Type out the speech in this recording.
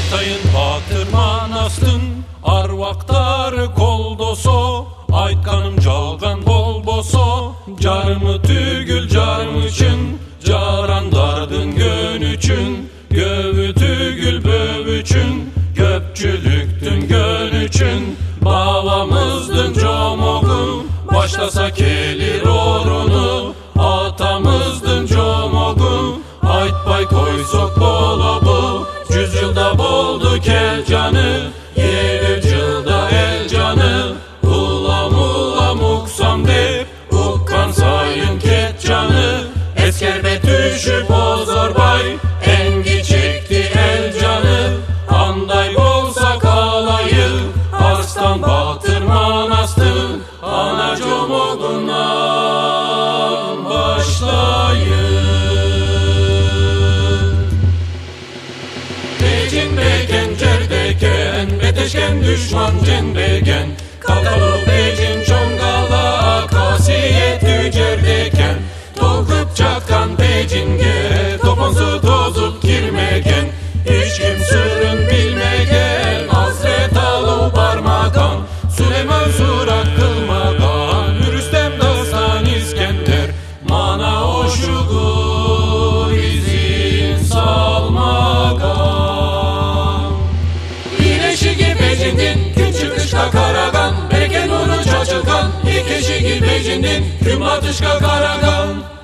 Hatay'ın batırman astın, Arvaktarı koldoso, Aytkanım calgan bol boso, Carımı tügül carım için, Caran dardın gön için, Gövü tügül böv için, Göpçülüktün gön için, Babamızdın comogun, Başlasa gelir orunu, Atamızdın comogun, Aytbay koysok bolabu, 100 yılda bolduk el canı, 700 yılda el canı, ulam ulam uksam dep, ukkan sayın ket canı, eskerbe düşüp ozorbay, engi çekti el canı, anday bolsa kalayı, arslan batırman astın, ana comogundan başlayın. Beken cerdeken, beteşken düşman cenbegen, Kalkalı becin çongala, akasiyet tücerdeken, Tolkıp çatkan becinge, toponsu tozup girmegen, Hiç kim sırrın bilmegen, Hazret alı parmakan, Süleyman surat kılmagan, Rüstem dastan İskender, Mana oşugur izin salmagan. İyileşigi becindin, gün çıkışka karagan, Bereken nuru çaçılgan, İkeşigi becindin, Küm atışka karagan.